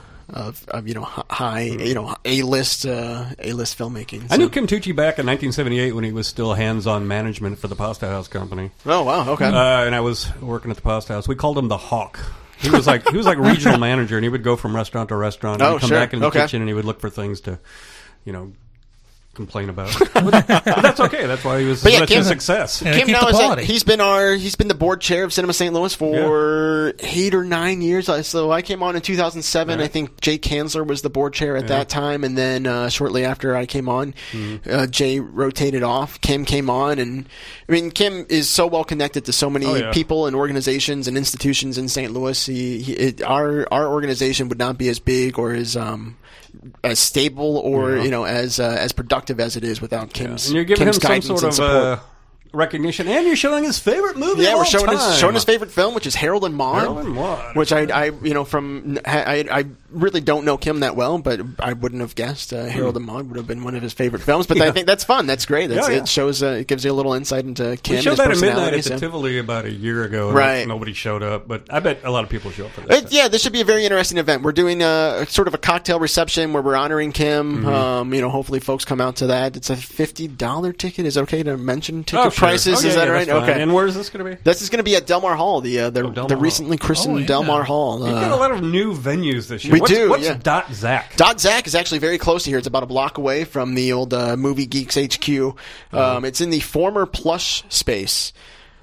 high A-list filmmaking. So. I knew Kim Tucci back in 1978 when he was still hands-on management for the Pasta House Company. Oh wow, okay. And I was working at the Pasta House. We called him the Hawk. He was like regional manager, and he would go from restaurant to restaurant. And he'd come back in the kitchen, and he would look for things to, complain about. But that's okay. That's why he was such a success. Kim now he's been the board chair of Cinema St. Louis for 8 or 9 years. So I came on in 2007. I think Jay Kanzler was the board chair at that time, and then shortly after I came on, Jay rotated off. Kim came on, and I mean Kim is so well connected to so many people and organizations and institutions in St. Louis. Our organization would not be as big or as stable or as productive as it is without Kim's. And you're giving Kim's him some sort of recognition, and you're showing his favorite movie. Yeah, we're showing his favorite film, which is Harold and Maude. Which I really don't know Kim that well, but I wouldn't have guessed Harold and Maude would have been one of his favorite films. But I think that's fun. That's great. It shows. It gives you a little insight into Kim. We showed his that at personality. midnight at the Tivoli about a year ago. Right. Nobody showed up, but I bet a lot of people show up for this. This should be a very interesting event. We're doing sort of a cocktail reception where we're honoring Kim. Hopefully folks come out to that. It's a $50 ticket. Is it okay to mention ticket prices? Is that right? Okay. And where is this going to be? This is going to be at Del Mar Hall, the recently christened Del Mar Hall. We've got a lot of new venues this year. We do. What's Dot Zac? Dot Zac is actually very close to here. It's about a block away from the old Movie Geeks HQ. It's in the former Plush space.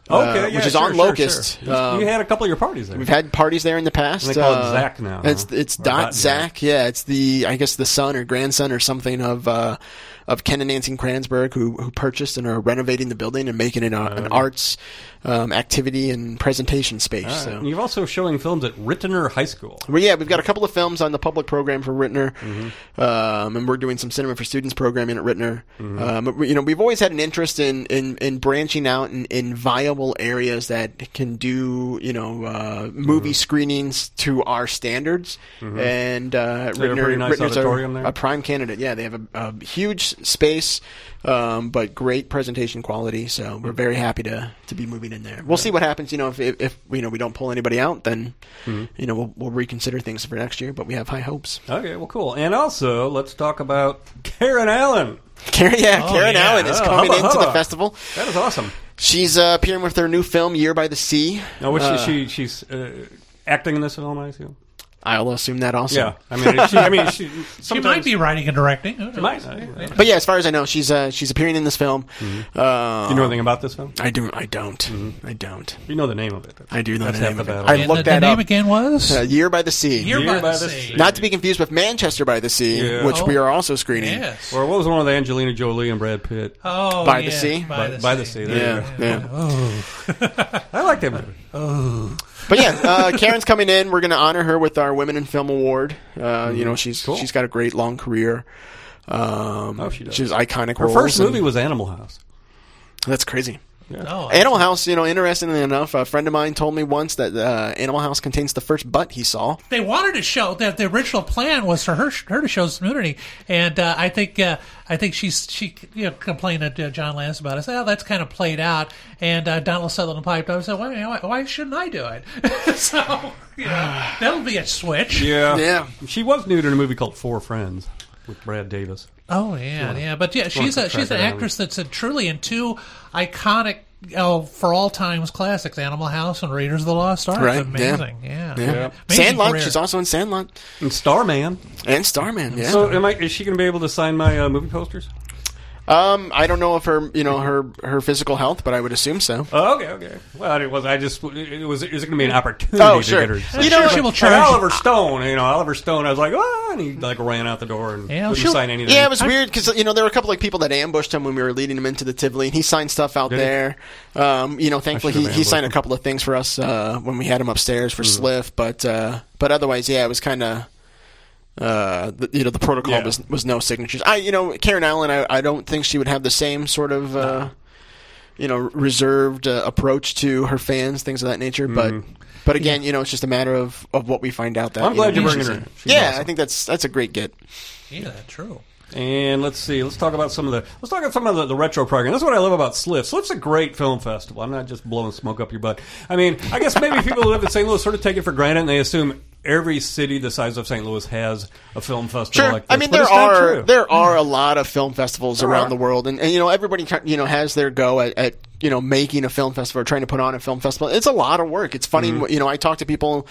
which is on Locust. Sure. You had a couple of your parties there. We've had parties there in the past. And they call it Zach now. It's Dot Zach. Yeah, it's I guess the son or grandson or something of Ken and Nancy Kranzberg, who purchased and are renovating the building and making it an arts activity and presentation space. Right. So And you're also showing films at Rittener High School. Well, yeah, we've got a couple of films on the public program for Rittener, and we're doing some cinema for students programming at Rittener. We've always had an interest in branching out in viable areas that can do movie screenings to our standards. And Rittener's auditorium there? a prime candidate. Yeah, they have a huge space, but great presentation quality. So we're very happy to be moving in there. We'll see what happens. If we don't pull anybody out, then we'll reconsider things for next year. But we have high hopes. Okay, well, cool. And also, let's talk about Karen Allen. Karen Allen is coming into the festival. That is awesome. She's appearing with her new film, Year by the Sea. Now, she's acting in this film, I assume? I'll assume that also. Yeah, she might be writing and directing. She might. But yeah, as far as I know, she's appearing in this film. You know anything about this film? I don't. I don't. You know the name of it. I do know That's the name half of the it. battle. I looked that up. The name up. again was? Year by the Sea. Year by the Sea. Not to be confused with Manchester by the Sea, which we are also screening. Yes. Or what was one with Angelina Jolie and Brad Pitt? By the Sea? By the Sea. There you go. Oh. I like that movie. Oh. But yeah, Karen's coming in. We're going to honor her with our Women in Film Award. She's got a great long career. She does. She's iconic. Her first movie was Animal House. That's crazy. Yeah. Oh, Animal House, interestingly enough, a friend of mine told me once that Animal House contains the first butt he saw. They wanted to show that the original plan was for her to show some nudity, and I think she complained to John Lance about it. Said, that's kind of played out, and Donald Sutherland piped up and said, why shouldn't I do it? So that'll be a switch. Yeah. She was nude in a movie called Four Friends with Brad Davis. Oh yeah. But yeah, she's an actress that's truly in two iconic, for all times classics: Animal House and Raiders of the Lost Ark. Right? Amazing. Yeah. Sandlot. Career. She's also in Sandlot and Starman. Yeah. So, is she going to be able to sign my movie posters? I don't know if her physical health, but I would assume so. Oh, okay. Well, it was going to be an opportunity to get her. She will charge. Oliver Stone, I was like, and he ran out the door and wouldn't sign anything. Yeah, it was weird because there were a couple of people that ambushed him when we were leading him into the Tivoli, and he signed stuff out there. Thankfully he signed a couple of things for us when we had him upstairs for Sliff, but otherwise, it was kind of. The protocol was no signatures. Karen Allen, I don't think she would have the same sort of reserved approach to her fans, things of that nature. But again, it's just a matter of what we find out. That I'm glad you're bringing her in. Awesome. I think that's a great get. Yeah, true. And let's see. Let's talk about some of the retro program. That's what I love about Sliff. Sliff's a great film festival. I'm not just blowing smoke up your butt. I mean, I guess maybe people who live in St. Louis sort of take it for granted, and they assume every city the size of St. Louis has a film festival like this. I mean, there are a lot of film festivals around the world, and everybody has their go at making a film festival or trying to put on a film festival. It's a lot of work. It's funny. I talk to people.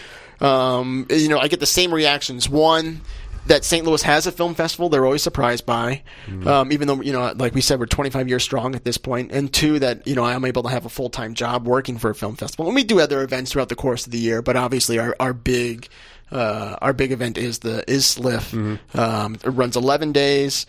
I get the same reactions. One, that St. Louis has a film festival, they're always surprised by, even though, like we said, we're 25 years strong at this point. And two, that, I'm able to have a full-time job working for a film festival. And we do other events throughout the course of the year, but obviously our big event is Sliff. It runs 11 days.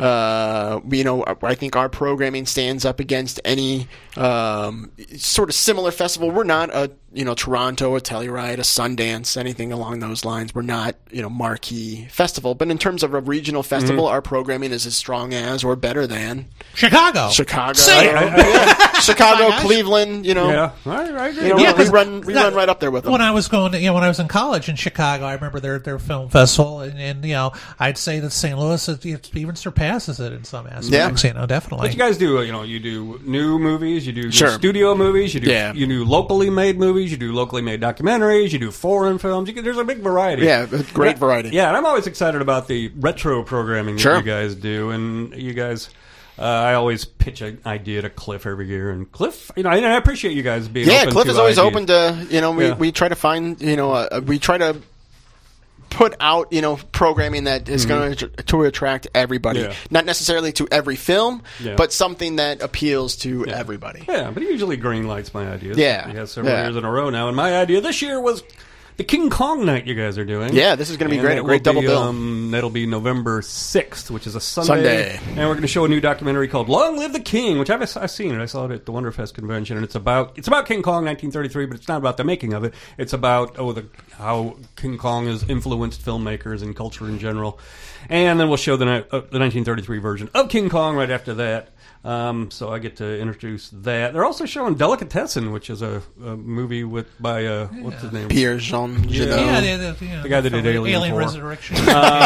I think our programming stands up against any sort of similar festival. We're not a Toronto, a Telluride, a Sundance, anything along those lines. We're not marquee festival, but in terms of a regional festival, our programming is as strong as or better than Chicago, Chicago, Cleveland. We run right up there with them. When I was in college in Chicago, I remember their film festival, and I'd say that St. Louis even surpasses it in some aspects. Definitely. What you guys do? You do new movies, you do studio movies, you do locally made movies, you do locally made documentaries, you do foreign films. There's a big variety. Yeah, great variety. Yeah, and I'm always excited about the retro programming that you guys do, and you guys. I always pitch an idea to Cliff every year, and Cliff, and I appreciate you guys being open Cliff to is always ideas. open to, we try to find, we try to put out, programming that is going to attract everybody. Yeah. Not necessarily to every film, but something that appeals to everybody. Yeah, but he usually greenlights my ideas. Yeah. He has several years in a row now. And my idea this year was the King Kong night you guys are doing. Yeah, this is going to be great. A great double bill. That'll be November 6th, which is a Sunday. And we're going to show a new documentary called Long Live the King, which I've seen it. I saw it at the Wonderfest convention. And it's about King Kong 1933, but it's not about the making of it. It's about how King Kong has influenced filmmakers and culture in general. And then we'll show the 1933 version of King Kong right after that. So I get to introduce that. They're also showing Delicatessen, which is a movie by what's his name? Pierre-Jean Jeunet. The guy that did Alien Resurrection.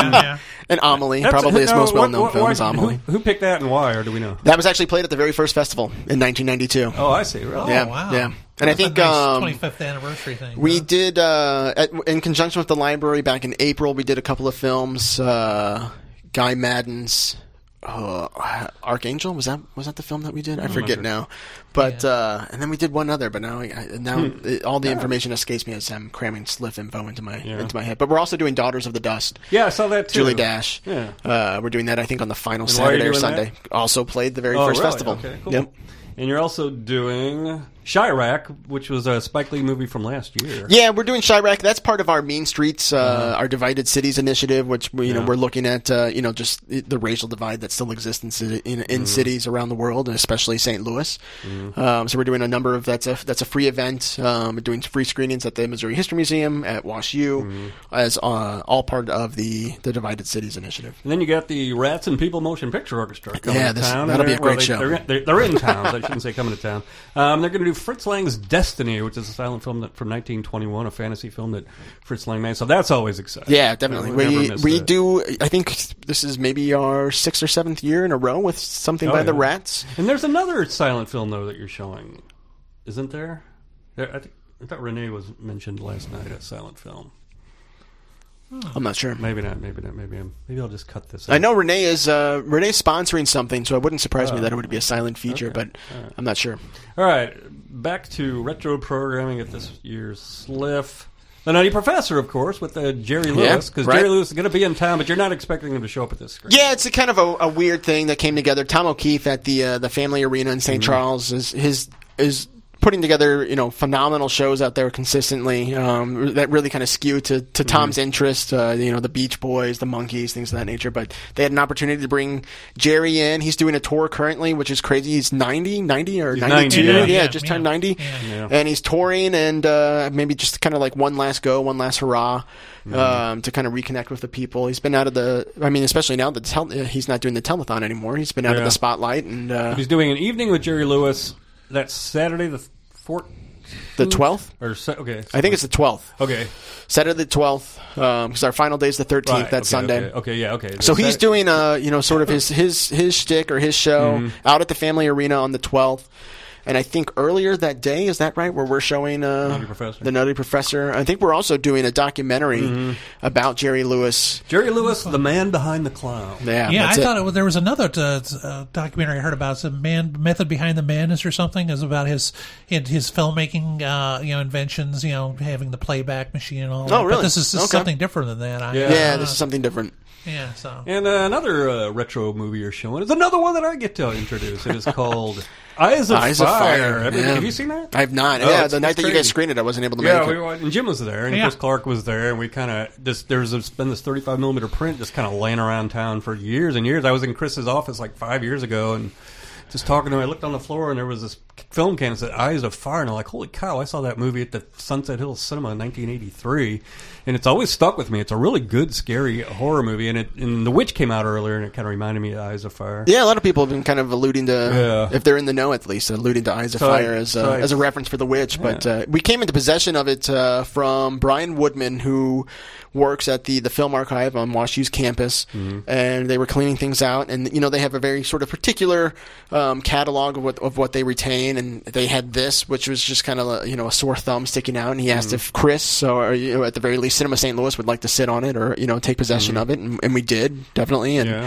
And Amelie, probably his most well-known film is Amelie. Who picked that and why, or do we know? That was actually played at the very first festival in 1992. Oh, I see. Really? Yeah, wow. Yeah. And I think nice 25th anniversary thing. We did in conjunction with the library back in April. We did a couple of films. Guy Madden's Archangel, was that the film that we did? I forget now, but and then we did one other, but now all the information escapes me as I'm cramming Sliff info into my head. But we're also doing Daughters of the Dust. Yeah, I saw that too. Julie Dash. Yeah, we're doing that I think on the final Saturday or Sunday. That? Also played the very first festival. Okay, cool. Yep. And you're also doing Chirac, which was a Spike Lee movie from last year. Yeah, we're doing Chirac. That's part of our Mean Streets, our Divided Cities initiative, which we're looking at, just the racial divide that still exists in cities around the world, and especially St. Louis. So we're doing a number of that's a free event. We're doing free screenings at the Missouri History Museum, at Wash U, as all part of the Divided Cities initiative. And then you got the Rats and People Motion Picture Orchestra coming to town. That'll be a great show. They're in town. I shouldn't say coming to town. They're going to do Fritz Lang's Destiny, which is a silent film from 1921, a fantasy film that Fritz Lang made. So that's always exciting. Yeah, definitely. We do. I think this is maybe our 6th or 7th year in a row with something by the Rats. And there's another silent film though that you're showing, isn't there? I thought Renee was mentioned last night as silent film. I'm not sure. Maybe not. Maybe I'll just cut this out. I know Renee's sponsoring something, so it wouldn't surprise me that it would be a silent feature, but I'm not sure. All right, back to retro programming at this year's Sliff. The Nutty Professor, of course, with Jerry Lewis, because Jerry Lewis is going to be in town, but you're not expecting him to show up at this screen. Yeah, it's a kind of a weird thing that came together. Tom O'Keefe at the Family Arena in St. Charles is putting together, phenomenal shows out there consistently that really kind of skew to Tom's interest. The Beach Boys, the Monkees, things of that nature. But they had an opportunity to bring Jerry in. He's doing a tour currently, which is crazy. He's 90 or 92. 90, yeah, just turned 90. Yeah. And he's touring and maybe just kind of like one last go, one last hurrah. To kind of reconnect with the people. He's been out of especially now that he's not doing the telethon anymore. He's been out of the spotlight. And he's doing an evening with Jerry Lewis. That's Saturday the 14th? The 12th? Okay. I think it's the 12th. Okay. Saturday the 12th, because our final day is the 13th. Right, that's Sunday. Okay. So he's doing, sort of his shtick or his show out at the Family Arena on the 12th. And I think earlier that day, is that right, where we're showing the Nutty Professor? I think we're also doing a documentary about Jerry Lewis. Jerry Lewis, the man behind the clown. Yeah, I thought there was another documentary I heard about. It's a Method Behind the Madness or something. It's about his filmmaking, inventions, having the playback machine and all that. Oh, really? But this is something different than that. This is something different. Yeah, so. And another retro movie you're showing is another one that I get to introduce. It is called Eyes of Fire. Have you seen that? I have not. The night that you guys screened it, I wasn't able to make it. And Jim was there, and Chris Clark was there, and we kind of there's been this 35mm print just kind of laying around town for years and years. I was in Chris's office like 5 years ago, and just talking to him, I looked on the floor, and there was this film can that said Eyes of Fire, and I'm like, holy cow, I saw that movie at the Sunset Hills Cinema in 1983, and it's always stuck with me. It's a really good, scary horror movie, and The Witch came out earlier, and it kind of reminded me of Eyes of Fire. Yeah, a lot of people have been kind of alluding to, if they're in the know at least, alluding to Eyes of Fire as a reference for The Witch, but we came into possession of it from Brian Woodman, who works at the Film Archive on Wash U's campus, and they were cleaning things out, and they have a very sort of particular catalog of what they retain, and they had this, which was just kind of a sore thumb sticking out, and he asked if Chris, or at the very least Cinema St. Louis, would like to sit on it or take possession of it, and we did, definitely, and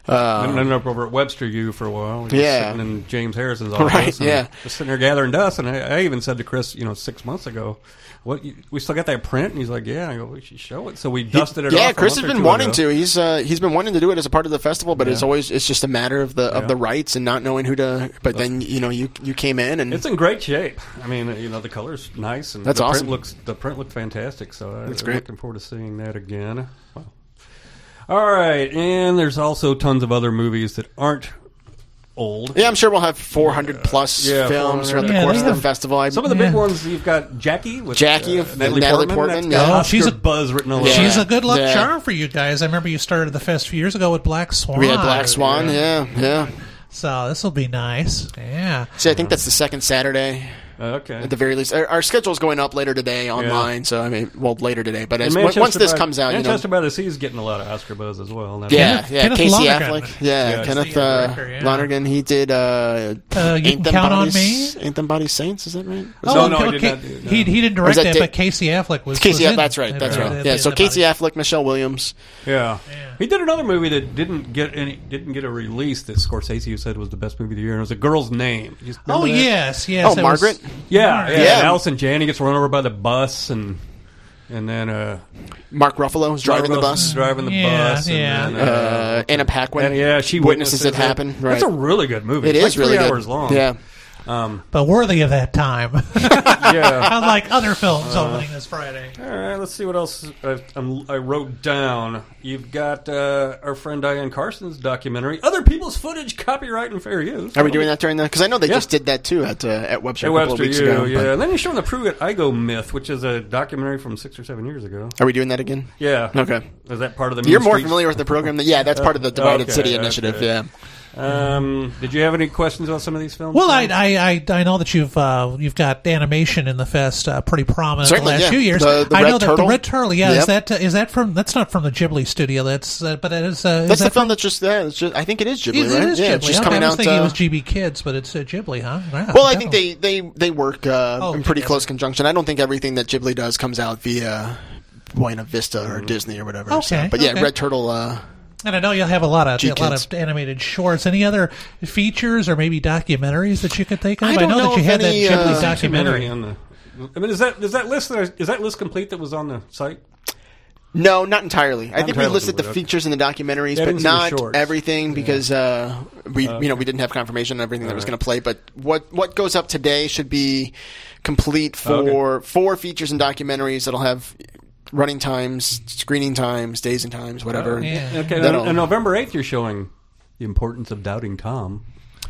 And ended up over at Webster U for a while. Sitting in James Harrison's office. Right, yeah. Just sitting there gathering dust. And I even said to Chris, 6 months ago, we still got that print? And he's like, yeah. I go, we should show it. So we dusted it off. Yeah, Chris has been wanting to. He's been wanting to do it as a part of the festival, but it's just a matter of the rights and not knowing who to. But then you came in and it's in great shape. I mean, the color's nice and that's awesome. The print looked fantastic. So I'm great. looking forward to seeing that again. Wow. All right, and there's also tons of other movies that aren't old. Yeah, I'm sure we'll have 400 plus films throughout the course of the festival. Some of the big ones, you've got Jackie with Natalie Portman. She's a buzz written all over. She's a good luck charm for you guys. I remember you started the fest a few years ago with Black Swan. We had Black Swan, yeah. So this will be nice. Yeah. See, I think that's the second Saturday. Okay. At the very least, our schedule's going up later today online. So later today. But once this comes out, Manchester by the Sea is getting a lot of Oscar buzz as well. Kenneth Casey Affleck. Kenneth Lonergan. He did. You Can Count on Me. Ain't Them Body Saints? Is that right? He didn't direct that, but Casey Affleck was. That's right. Yeah. So Casey Affleck, Michelle Williams. Yeah. He did another movie that didn't get a release that Scorsese said was the best movie of the year. And it was A Girl's Name. Yes. Oh, Margaret. Yeah. Allison Janney gets run over by the bus, and then Mark Ruffalo is driving the bus. And then, Anna Paquin. She witnesses it happen. Right. That's a really good movie. It is really 3 good. hours long. Yeah. But worthy of that time. Unlike other films opening this Friday. All right, let's see what else I wrote down. You've got our friend Diane Carson's documentary, Other People's Footage, Copyright and Fair Use. Are we doing that during the... Because I know they just did that, too, at Webster a couple of weeks ago. Yeah, and then you're showing the Pruitt Igoe Myth, which is a documentary from 6 or 7 years ago. Are we doing that again? Yeah. Okay. Is that part of the... You're more familiar with the program. That's part of the Divided City Initiative, yeah. Did you have any questions about some of these films? Well, I know that you've got animation in the fest pretty prominent the last few years. The Red Turtle. The Red Turtle, is that from? That's not from the Ghibli studio. That's the film that's just there. I think it is Ghibli, right? It is Ghibli. It's just coming out. I was thinking it was GB Kids, but it's Ghibli, huh? Wow, well, I think they work in pretty close conjunction. I don't think everything that Ghibli does comes out via Buena Vista or Disney or whatever. Okay, but Red Turtle. And I know you'll have a lot of animated shorts. Any other features or maybe documentaries that you could think of? I know that you had that Ghibli documentary. Is that list complete that was on the site? No, not entirely. I think we listed the features in the documentaries, but not everything because we didn't have confirmation on everything that was going to play. But what goes up today should be complete for 4 features and documentaries that'll have running times, screening times, days and times, whatever. Okay. On November 8th, you're showing The Importance of Doubting Tom.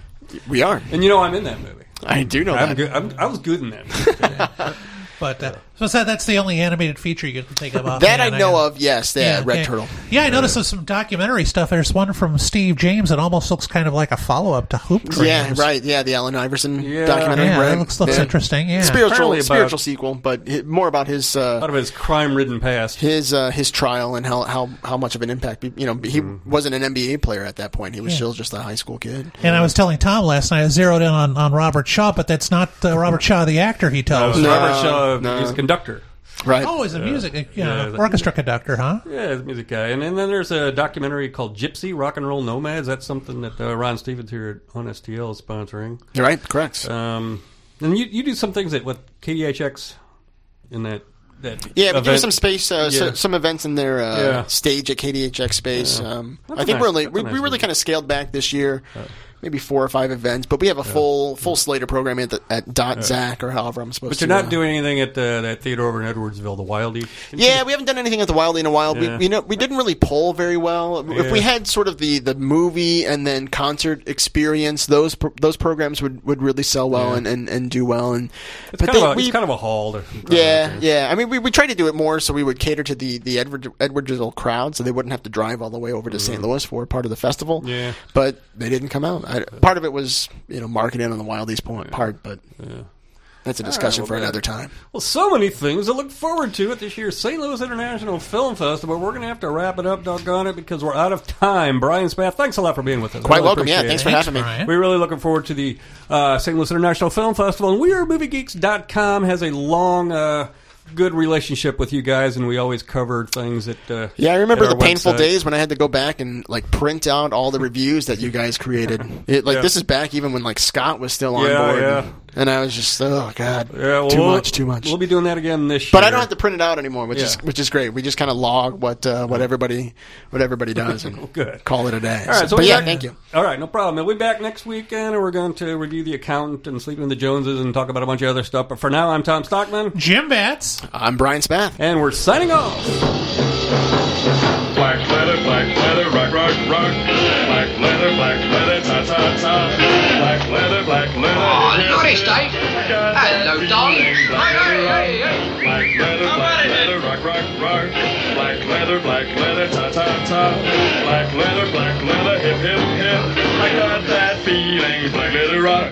We are. And I'm in that movie. I do know that. I was good in that movie. But so that's the only animated feature you can think of. That I know of, yes. Red Turtle. Yeah, I noticed some documentary stuff. There's one from Steve James that almost looks kind of like a follow-up to Hoop Dreams. Yeah, right. Yeah, the Allen Iverson documentary. Yeah, right. It looks interesting. Yeah, spiritual sequel, but more about his out of his crime-ridden past, his trial and how much of an impact. He wasn't an NBA player at that point. He was still just a high school kid. And I was telling Tom last night, I zeroed in on Robert Shaw, but that's not Robert Shaw, the actor he tells. Robert Shaw. He's a conductor. Right. Oh, he's a orchestra conductor, huh? Yeah, he's a music guy. And then there's a documentary called Gypsy, Rock and Roll Nomads. That's something that Ron Stevens here on STL is sponsoring. You're right, correct. And you do some things with KDHX in that we do some space, some events in their stage at KDHX space. I think we really kind of scaled back this year. Maybe 4 or 5 events, but we have a full slate of programming at Dot Zach or however I'm supposed to. But you're not doing anything at that theater over in Edwardsville, the Wildie? Yeah, we haven't done anything at the Wildie in a while. Yeah. We didn't really poll very well. Yeah. If we had sort of the movie and then concert experience, those programs would really sell well and do well. And it's kind of a haul. Yeah. I mean, we tried to do it more so we would cater to the Edwardsville crowd, so they wouldn't have to drive all the way over to St. Louis for part of the festival. Yeah, but they didn't come out. Part of it was, marketing on the Wildies part, but that's a discussion for another time. Well, so many things to look forward to at this year's St. Louis International Film Festival. We're going to have to wrap it up, doggone it, because we're out of time. Brian Spath, thanks a lot for being with us. Quite welcome, Thanks for having me. We're really looking forward to the St. Louis International Film Festival, and WeAreMovieGeeks.com has a long good relationship with you guys, and we always covered things that. I remember the painful website. days when I had to go back and like print out all the reviews that you guys created. This is back even when like Scott was still on board, and I was just too much. We'll be doing that again this year, but I don't have to print it out anymore, which is great. We just kind of log what everybody does and good. Call it a day. All right, so thank you. All right, no problem. We'll be back next weekend, and we're going to review The Accountant and Sleeping with the Joneses and talk about a bunch of other stuff. But for now, I'm Tom Stockman, Jim Betts, I'm Brian Spath, and we're signing off. Black leather, rock, rock, rock. Black leather, ta, ta, ta. Black leather, oh, nice, Dave. Hello, darling. Black leather, rock, rock, rock. Black leather, ta, ta, ta. Black leather, hip, hip, hip. I got that feeling, black leather rock.